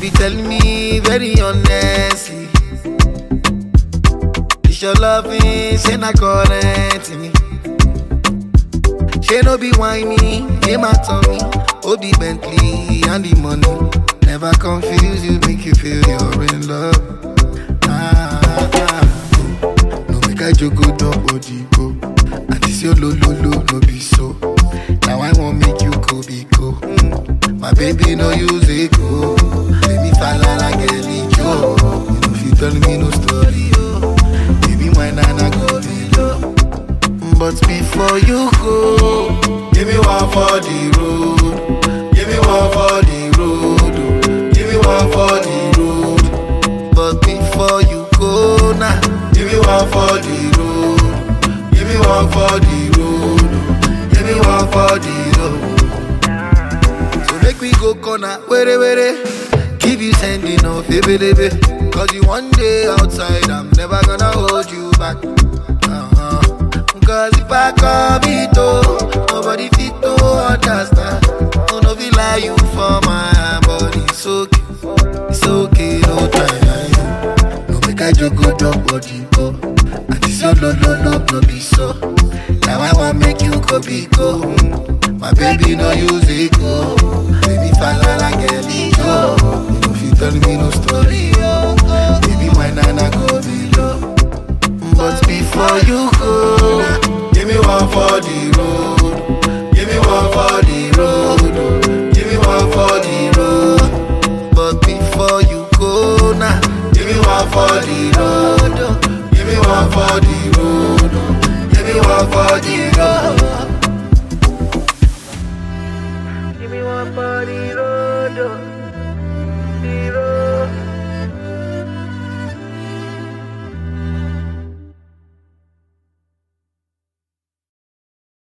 be telling me very honestly. It's your loving, say not current me. She no be whiny, they my tummy. Oh, the Bentley and the money. Never confuse you, make you feel you're in love. No make I joke, don't body go. And this your lo, no be so. Now I won't make you go be go. My baby no use it go. Let me fall like a Joe. You know if you tell me no story, oh. Baby my nana go below. But before you go, give me one for the road. Give me one for the road. Oh. Give me one for the road. But before you go now, give me one for the road. Give me one for the road. Oh. Give me one for the road. So make we go corner, were. Keep you sending off, baby. Cause you one day outside, I'm never gonna hold you back. Cause if I come it nobody fit to understand. Oh, no, we lie you for my body. It's okay, no time. No make I joke, don't body go. And this your no be so. Now I want make you go be go. My baby no use it go. Baby fall like a Joe. You know if you tell me no story, oh. Baby my nana go below. But before you go, give me one for the road.